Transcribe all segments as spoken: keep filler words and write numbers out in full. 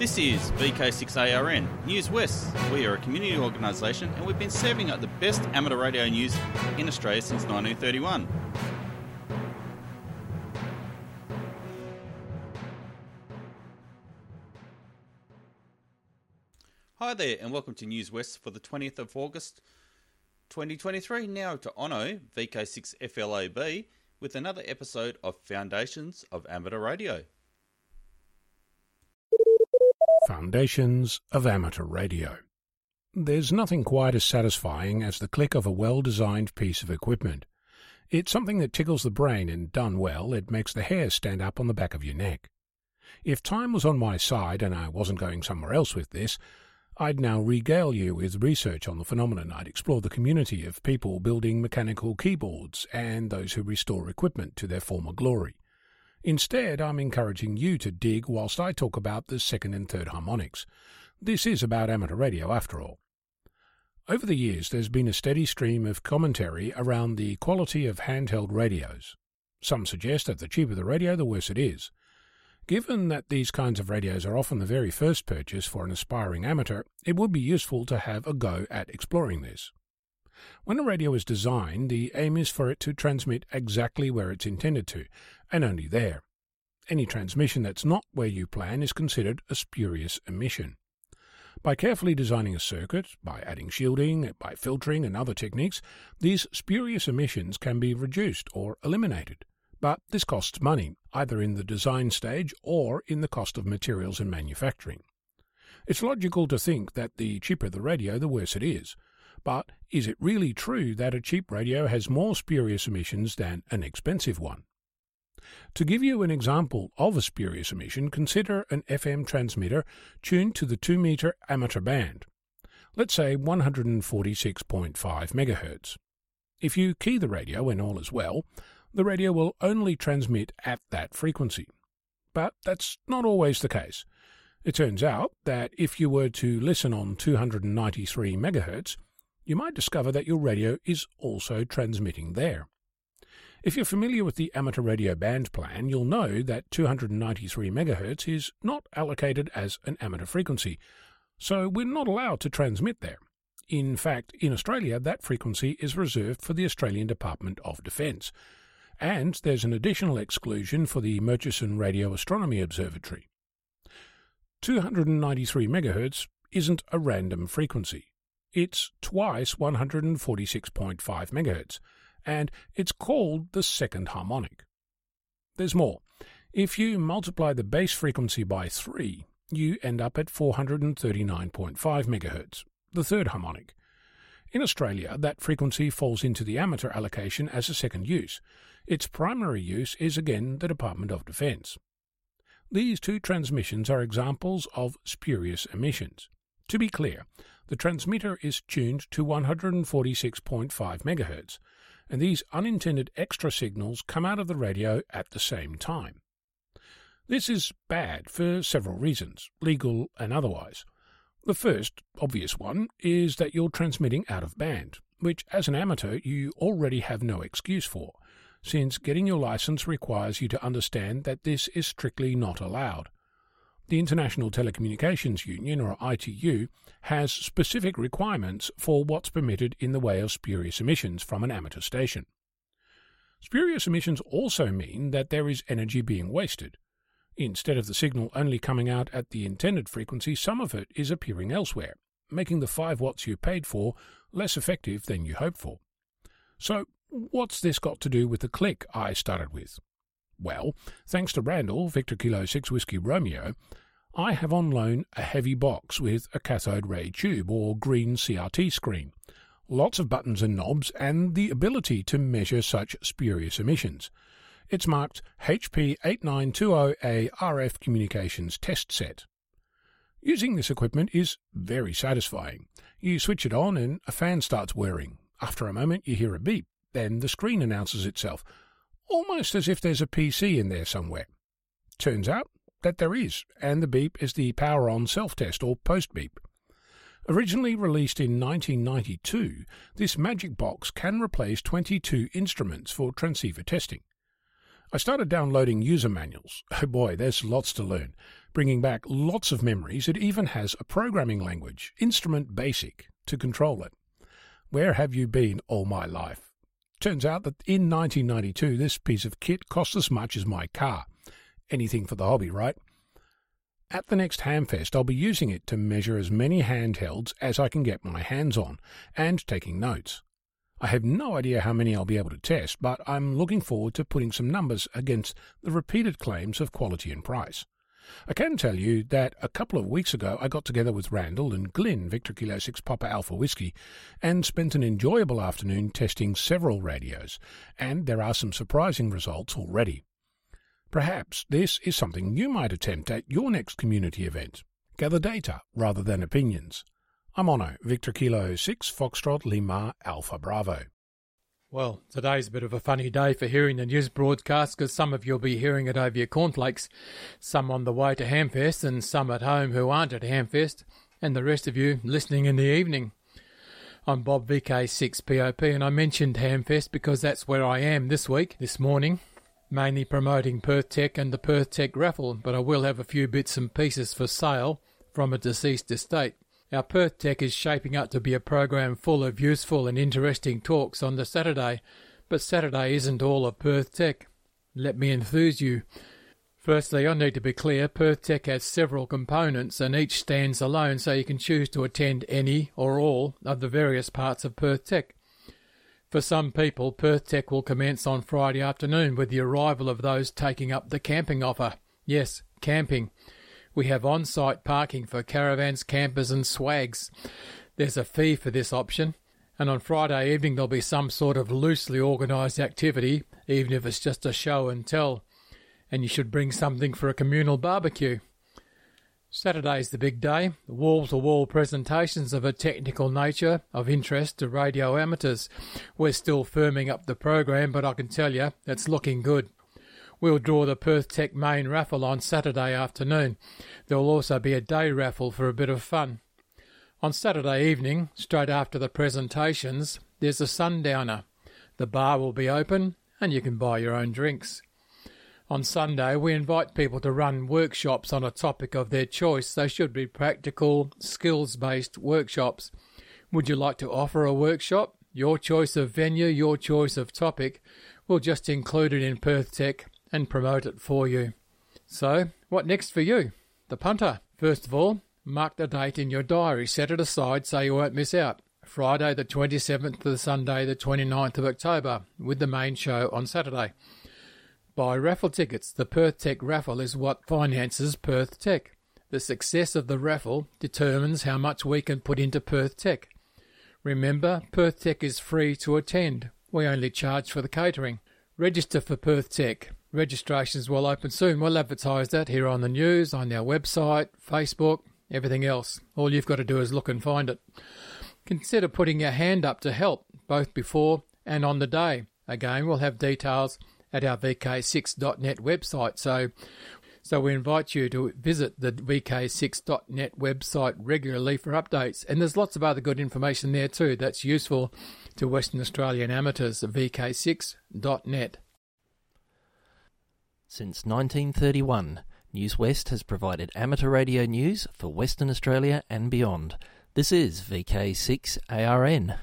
This is V K six A R N, News West. We are a community organisation and we've been serving up the best amateur radio news in Australia since nineteen thirty-one. Hi there and welcome to News West for the twentieth of August twenty twenty-three. Now to Ono, V K six F L A B, with another episode of Foundations of Amateur Radio. Foundations of Amateur Radio. There's nothing quite as satisfying as the click of a well-designed piece of equipment. It's something that tickles the brain, and done well, it makes the hair stand up on the back of your neck. If time was on my side and I wasn't going somewhere else with this, I'd now regale you with research on the phenomenon. I'd explore the community of people building mechanical keyboards and those who restore equipment to their former glory. Instead, I'm encouraging you to dig whilst I talk about the second and third harmonics. This is about amateur radio after all. Over the years, there's been a steady stream of commentary around the quality of handheld radios. Some suggest that the cheaper the radio, the worse it is. Given that these kinds of radios are often the very first purchase for an aspiring amateur, it would be useful to have a go at exploring this. When a radio is designed, the aim is for it to transmit exactly where it's intended to, and only there. Any transmission that's not where you plan is considered a spurious emission. By carefully designing a circuit, by adding shielding, by filtering and other techniques, these spurious emissions can be reduced or eliminated. But this costs money, either in the design stage or in the cost of materials and manufacturing. It's logical to think that the cheaper the radio, the worse it is. But is it really true that a cheap radio has more spurious emissions than an expensive one? To give you an example of a spurious emission, consider an F M transmitter tuned to the two metre amateur band, let's say one hundred forty-six point five megahertz. If you key the radio and all is well, the radio will only transmit at that frequency. But that's not always the case. It turns out that if you were to listen on two hundred ninety-three megahertz, you might discover that your radio is also transmitting there. If you're familiar with the amateur radio band plan, you'll know that two hundred ninety-three megahertz is not allocated as an amateur frequency, so we're not allowed to transmit there. In fact, in Australia, that frequency is reserved for the Australian Department of Defence, and there's an additional exclusion for the Murchison Radio Astronomy Observatory. two hundred ninety-three megahertz isn't a random frequency. It's twice one hundred forty-six point five megahertz, and it's called the second harmonic. There's more. If you multiply the base frequency by three, you end up at four hundred thirty-nine point five megahertz, the third harmonic. In Australia, that frequency falls into the amateur allocation as a second use. Its primary use is again the Department of Defence. These two transmissions are examples of spurious emissions. To be clear, the transmitter is tuned to one hundred forty-six point five megahertz, and these unintended extra signals come out of the radio at the same time. This is bad for several reasons, legal and otherwise. The first, obvious one, is that you're transmitting out of band, which as an amateur you already have no excuse for, since getting your licence requires you to understand that this is strictly not allowed. The International Telecommunications Union, or I T U, has specific requirements for what's permitted in the way of spurious emissions from an amateur station. Spurious emissions also mean that there is energy being wasted. Instead of the signal only coming out at the intended frequency, some of it is appearing elsewhere, making the five watts you paid for less effective than you hoped for. So, what's this got to do with the click I started with? Well, thanks to Randall, Victor Kilo six Whiskey Romeo, I have on loan a heavy box with a cathode ray tube or green C R T screen, lots of buttons and knobs, and the ability to measure such spurious emissions. It's marked H P eight nine two zero A R F Communications Test Set. Using this equipment is very satisfying. You switch it on and a fan starts whirring. After a moment you hear a beep, then the screen announces itself, almost as if there's a P C in there somewhere. Turns out that there is, and the beep is the power-on self-test or post-beep. Originally released in nineteen ninety-two, this magic box can replace twenty-two instruments for transceiver testing. I started downloading user manuals. Oh boy, there's lots to learn. bringing back lots of memories. It even has a programming language, Instrument Basic, to control it. Where have you been all my life? Turns out that in nineteen ninety-two this piece of kit cost as much as my car. Anything for the hobby, right? At the next Hamfest I'll be using it to measure as many handhelds as I can get my hands on, and taking notes. I have no idea how many I'll be able to test, but I'm looking forward to putting some numbers against the repeated claims of quality and price. I can tell you that a couple of weeks ago I got together with Randall and Glyn, Victor Kilo six Papa Alpha Whiskey, and spent an enjoyable afternoon testing several radios, and there are some surprising results already. Perhaps this is something you might attempt at your next community event. Gather data rather than opinions. I'm Ono, Victor Kilo six Foxtrot Lima Alpha Bravo. Well, today's a bit of a funny day for hearing the news broadcast, because some of you will be hearing it over your cornflakes, some on the way to Hamfest and some at home who aren't at Hamfest, and the rest of you listening in the evening. I'm Bob V K six P O P, and I mentioned Hamfest because that's where I am this week, this morning, mainly promoting Perth Tech and the Perth Tech raffle, but I will have a few bits and pieces for sale from a deceased estate. Our Perth Tech is shaping up to be a program full of useful and interesting talks on the Saturday, but Saturday isn't all of Perth Tech. Let me enthuse you. Firstly, I need to be clear, Perth Tech has several components and each stands alone, so you can choose to attend any or all of the various parts of Perth Tech. For some people, Perth Tech will commence on Friday afternoon with the arrival of those taking up the camping offer. Yes, camping. We have on-site parking for caravans, campers and swags. There's a fee for this option, and on Friday evening there'll be some sort of loosely organised activity, even if it's just a show and tell, and you should bring something for a communal barbecue. Saturday's the big day, wall-to-wall presentations of a technical nature of interest to radio amateurs. We're still firming up the program, but I can tell you it's looking good. We'll draw the Perth Tech main raffle on Saturday afternoon. There will also be a day raffle for a bit of fun. On Saturday evening, straight after the presentations, there's a sundowner. The bar will be open and you can buy your own drinks. On Sunday, we invite people to run workshops on a topic of their choice. They should be practical, skills-based workshops. Would you like to offer a workshop? Your choice of venue, your choice of topic. We'll just include it in Perth Tech and promote it for you. So, what next for you? The punter. First of all, mark the date in your diary. Set it aside so you won't miss out. Friday the twenty-seventh to Sunday the twenty-ninth of October, with the main show on Saturday. Buy raffle tickets. The Perth Tech raffle is what finances Perth Tech. The success of the raffle determines how much we can put into Perth Tech. Remember, Perth Tech is free to attend. We only charge for the catering. Register for Perth Tech. Registrations will open soon. We'll advertise that here on the news, on our website, Facebook, everything else. All you've got to do is look and find it. Consider putting your hand up to help, both before and on the day. Again, we'll have details at our V K six dot net website, so so we invite you to visit the V K six dot net website regularly for updates. And there's lots of other good information there too that's useful to Western Australian amateurs, V K six dot net. Since nineteen thirty-one, News West has provided amateur radio news for Western Australia and beyond. This is V K six A R N.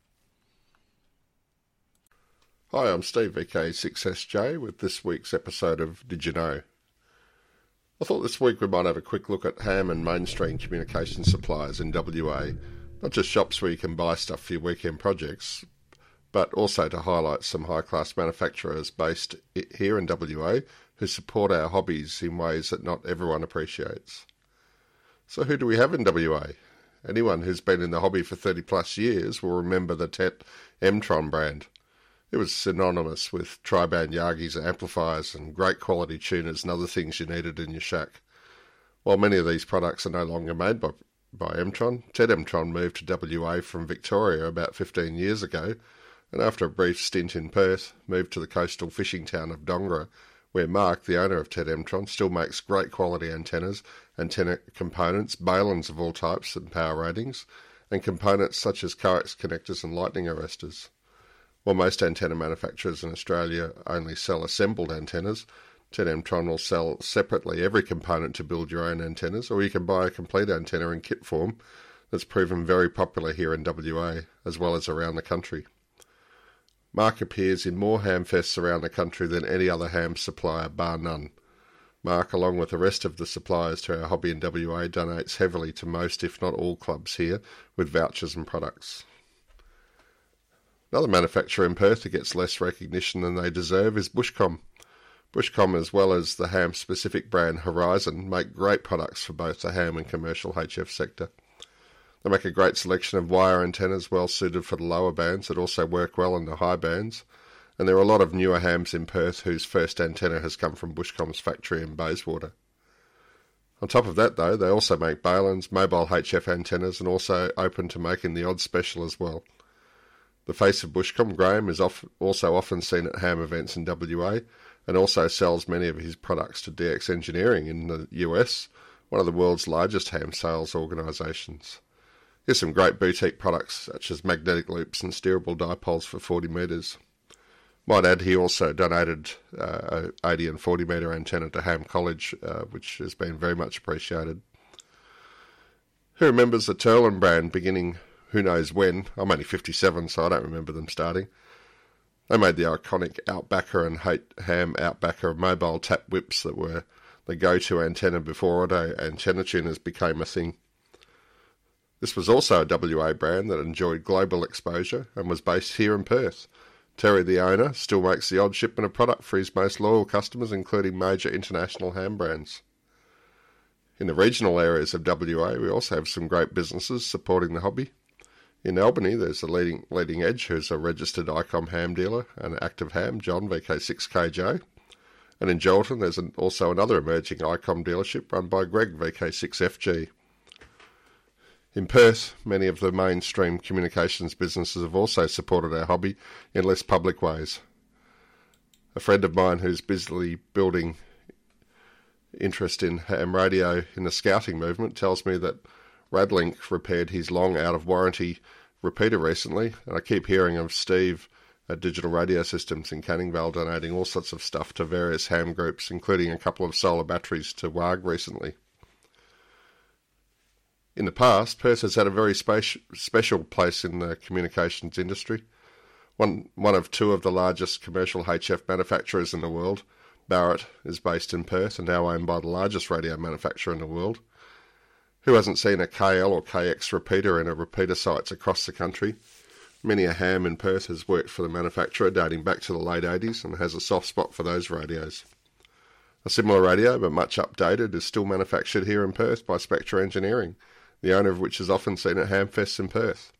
Hi, I'm Steve, V K six S J, with this week's episode of Did You Know? I thought this week we might have a quick look at ham and mainstream communication suppliers in W A, not just shops where you can buy stuff for your weekend projects, but also to highlight some high-class manufacturers based here in W A who support our hobbies in ways that not everyone appreciates. So who do we have in W A? Anyone who's been in the hobby for thirty plus years will remember the T E T Emtron brand. It was synonymous with tri-band Yagis, amplifiers and great quality tuners and other things you needed in your shack. While many of these products are no longer made by, by Emtron, T E T Emtron moved to W A from Victoria about fifteen years ago, and after a brief stint in Perth, moved to the coastal fishing town of Dongara, where Mark, the owner of T E T Emtron, still makes great quality antennas, antenna components, balins of all types and power ratings, and components such as coax connectors and lightning arresters. While most antenna manufacturers in Australia only sell assembled antennas, ten M Tron will sell separately every component to build your own antennas, or you can buy a complete antenna in kit form that's proven very popular here in W A, as well as around the country. Mark appears in more hamfests around the country than any other ham supplier, bar none. Mark, along with the rest of the suppliers to our hobby in W A, donates heavily to most, if not all, clubs here with vouchers and products. Another manufacturer in Perth that gets less recognition than they deserve is Bushcom. Bushcom, as well as the ham-specific brand Horizon, make great products for both the ham and commercial H F sector. They make a great selection of wire antennas well suited for the lower bands that also work well in the high bands, and there are a lot of newer hams in Perth whose first antenna has come from Bushcom's factory in Bayswater. On top of that, though, they also make Balin's, mobile H F antennas, and also open to making the odd special as well. The face of Bushcom, Graham, is off, also often seen at ham events in W A, and also sells many of his products to D X Engineering in the U S, one of the world's largest ham sales organisations. Here's some great boutique products such as magnetic loops and steerable dipoles for forty metres. Might add, he also donated uh, a eighty and forty metre antenna to Ham College, uh, which has been very much appreciated. Who remembers the Turlin brand beginning who knows when? I'm only fifty-seven, so I don't remember them starting. They made the iconic Outbacker and Ham Outbacker mobile tap whips that were the go-to antenna before auto antenna tuners became a thing. This was also a W A brand that enjoyed global exposure and was based here in Perth. Terry, the owner, still makes the odd shipment of product for his most loyal customers, including major international ham brands. In the regional areas of W A, we also have some great businesses supporting the hobby. In Albany, there's the leading leading Edge, who's a registered ICOM ham dealer and active ham, John, V K six K J. And in Jolton, there's an, also another emerging ICOM dealership run by Greg, V K six F G. In Perth, many of the mainstream communications businesses have also supported our hobby in less public ways. A friend of mine who's busily building interest in ham radio in the scouting movement tells me that Radlink repaired his long out-of-warranty repeater recently, and I keep hearing of Steve at Digital Radio Systems in Canning Vale donating all sorts of stuff to various ham groups, including a couple of solar batteries to W A G recently. In the past, Perth has had a very spe- special place in the communications industry. One, one of two of the largest commercial H F manufacturers in the world, Barrett, is based in Perth and now owned by the largest radio manufacturer in the world. Who hasn't seen a K L or K X repeater in a repeater sites across the country? Many a ham in Perth has worked for the manufacturer dating back to the late eighties and has a soft spot for those radios. A similar radio, but much updated, is still manufactured here in Perth by Spectra Engineering, the owner of which is often seen at hamfests in Perth.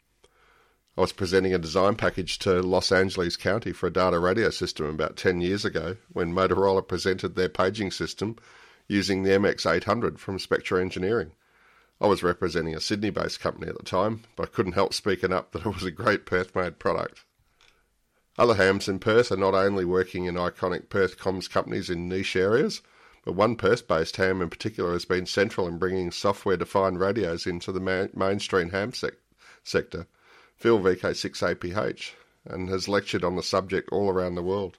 I was presenting a design package to Los Angeles County for a data radio system about ten years ago when Motorola presented their paging system using the M X eight hundred from Spectra Engineering. I was representing a Sydney-based company at the time, but I couldn't help speaking up that it was a great Perth-made product. Other hams in Perth are not only working in iconic Perth comms companies in niche areas, but one Perth-based ham in particular has been central in bringing software-defined radios into the ma- mainstream ham sec- sector, Phil V K six A P H, and has lectured on the subject all around the world.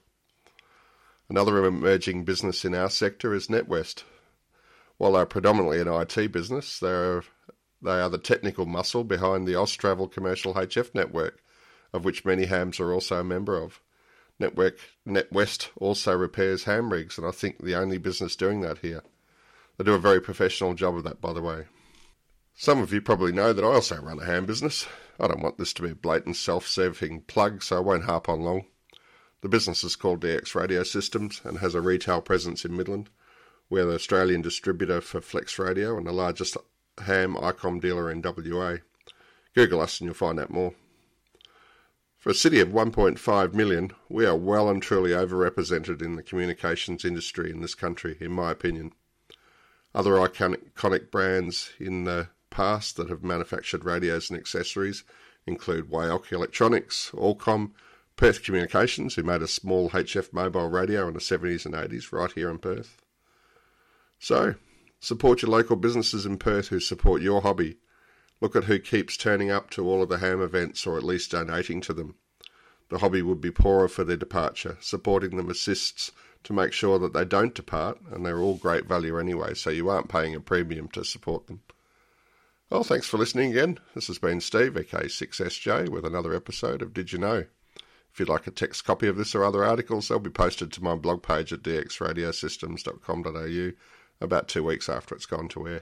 Another emerging business in our sector is NetWest. While they're predominantly an I T business, they're, they are the technical muscle behind the Austravel commercial H F network, of which many hams are also a member of. Network NetWest also repairs ham rigs, and I think the only business doing that here. They do a very professional job of that, by the way. Some of you probably know that I also run a ham business. I don't want this to be a blatant self-serving plug, so I won't harp on long. The business is called D X Radio Systems and has a retail presence in Midland. We're the Australian distributor for Flex Radio and the largest ham ICOM dealer in W A. Google us and you'll find out more. For a city of one point five million, we are well and truly overrepresented in the communications industry in this country, in my opinion. Other iconic brands in the past that have manufactured radios and accessories include Wyoke Electronics, Allcom, Perth Communications, who made a small H F mobile radio in the seventies and eighties right here in Perth. So, support your local businesses in Perth who support your hobby. Look at who keeps turning up to all of the ham events or at least donating to them. the hobby would be poorer for their departure. Supporting them assists to make sure that they don't depart, and they're all great value anyway, so you aren't paying a premium to support them. Well, thanks for listening again. This has been Steve, V K six S J, with another episode of Did You Know? If you'd like a text copy of this or other articles, they'll be posted to my blog page at d x radio systems dot com dot a u about two weeks after it's gone to air.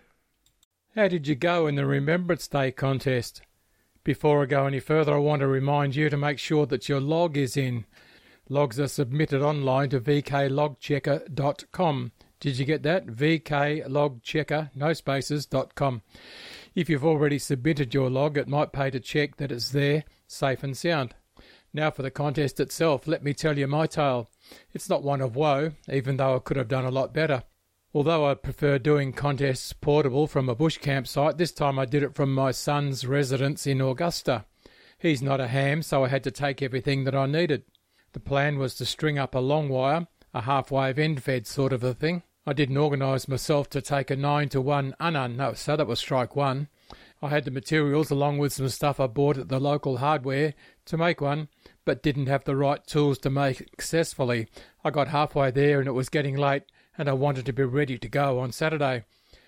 How did you go in the Remembrance Day contest? Before I go any further, I want to remind you to make sure that your log is in. Logs are submitted online to v k log checker dot com. Did you get that? v k log checker, no spaces, dot com. If you've already submitted your log, it might pay to check that it's there, safe and sound. Now for the contest itself, let me tell you my tale. It's not one of woe, even though I could have done a lot better. Although I prefer doing contests portable from a bush campsite, this time I did it from my son's residence in Augusta. He's not a ham, so I had to take everything that I needed. The plan was to string up a long wire, a half-wave end-fed sort of a thing. I didn't organise myself to take a nine to one unun, no, so that was strike one. I had the materials along with some stuff I bought at the local hardware to make one, but didn't have the right tools to make it successfully. I got halfway there and it was getting late, and I wanted to be ready to go on Saturday.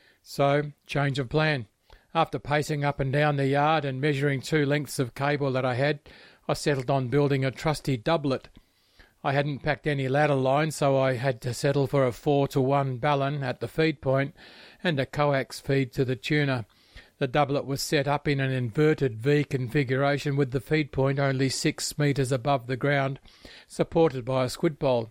So, change of plan. After pacing up and down the yard and measuring two lengths of cable that I had, I settled on building a trusty doublet. I hadn't packed any ladder line, so I had to settle for a four to one ballon at the feed point and a coax feed to the tuner. The doublet was set up in an inverted V configuration with the feed point only six metres above the ground, supported by a squid pole.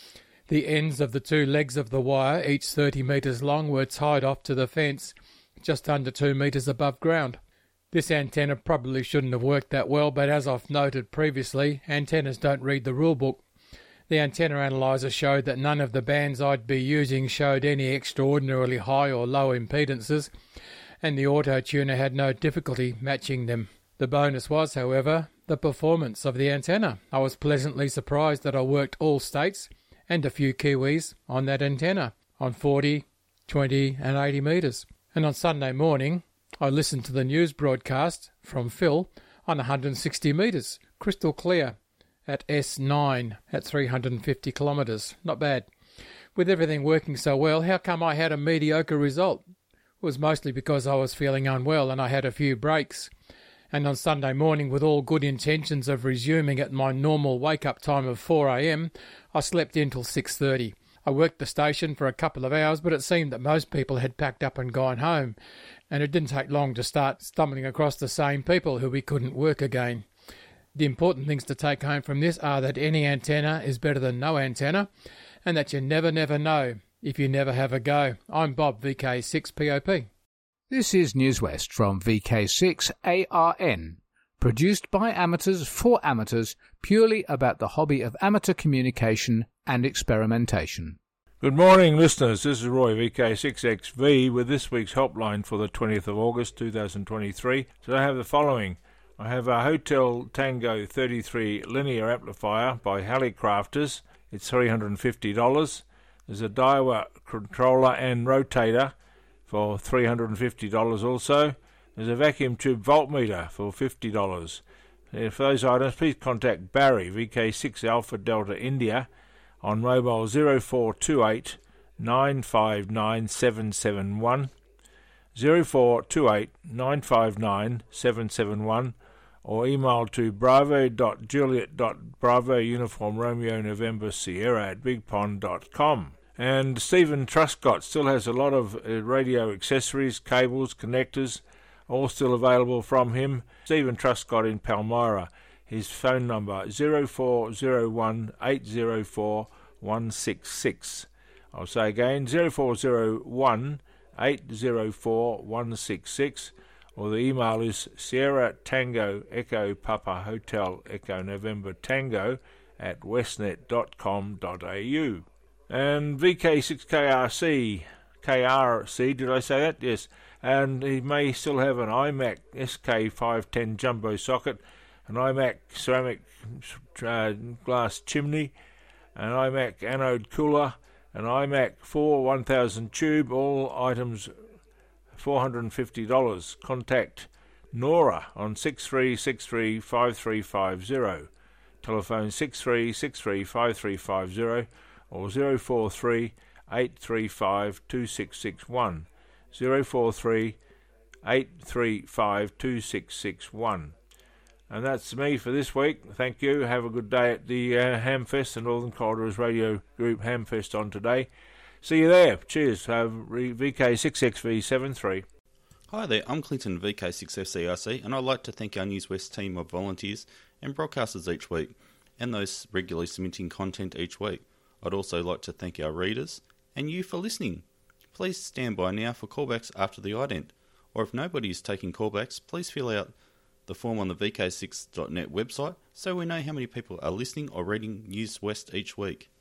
The ends of the two legs of the wire, each thirty metres long, were tied off to the fence, just under two metres above ground. This antenna probably shouldn't have worked that well, but as I've noted previously, antennas don't read the rule book. The antenna analyzer showed that none of the bands I'd be using showed any extraordinarily high or low impedances, and the auto-tuner had no difficulty matching them. The bonus was, however, the performance of the antenna. I was pleasantly surprised that I worked all states, and a few Kiwis, on that antenna, on forty, twenty and eighty metres. And on Sunday morning, I listened to the news broadcast from Phil on one hundred sixty metres, crystal clear, at S nine, at three hundred fifty kilometres. Not bad. With everything working so well, how come I had a mediocre result? It was mostly because I was feeling unwell and I had a few breaks. And on Sunday morning, with all good intentions of resuming at my normal wake-up time of four a m, I slept in till six thirty. I worked the station for a couple of hours, but it seemed that most people had packed up and gone home, and it didn't take long to start stumbling across the same people who we couldn't work again. The important things to take home from this are that any antenna is better than no antenna, and that you never, never know if you never have a go. I'm Bob, V K six P O P. This is News West from V K six A R N, produced by amateurs for amateurs, purely about the hobby of amateur communication and experimentation. Good morning, listeners. This is Roy, V K six X V, with this week's helpline for the twentieth of August two thousand twenty-three. So I have the following. I have a Hotel Tango thirty-three linear amplifier by Hallicrafters. It's three hundred fifty dollars. There's a Daiwa controller and rotator for three hundred fifty dollars also. There's a vacuum tube voltmeter for fifty dollars. And for those items, please contact Barry, V K six Alpha Delta India, on mobile zero four two eight nine five nine seven seven one, zero four two eight nine five nine seven seven one, or email to bravo dot juliet dot bravo uniform Romeo November Sierra at bigpond dot com. And Stephen Truscott still has a lot of uh, radio accessories, cables, connectors, all still available from him. Stephen Truscott in Palmyra. His phone number zero four zero one eight zero four one six six. I'll say again, zero four zero one eight zero four one six six, or the email is Sierra Tango Echo Papa Hotel Echo November Tango at westnet dot com dot a u. And V K six K R C, K R C, did I say that? Yes. And he may still have an iMac S K five ten jumbo socket, an iMac ceramic uh, glass chimney, an iMac anode cooler, an iMac four one thousand tube, all items four hundred fifty dollars. Contact Nora on six three six three five three five zero. Telephone six three six three five three five zero or zero four three eight three five two six six one. zero four three eight three five two six six one. And that's me for this week. Thank you. Have a good day at the uh, Hamfest, the Northern Corridors Radio Group Hamfest on today. See you there. Cheers. Uh, V K six X V seventy-three. Hi there, I'm Clinton, V K six F C R C, and I'd like to thank our News West team of volunteers and broadcasters each week, and those regularly submitting content each week. I'd also like to thank our readers and you for listening. Please stand by now for callbacks after the ident, or if nobody is taking callbacks, please fill out the form on the V K six dot net website so we know how many people are listening or reading News West each week.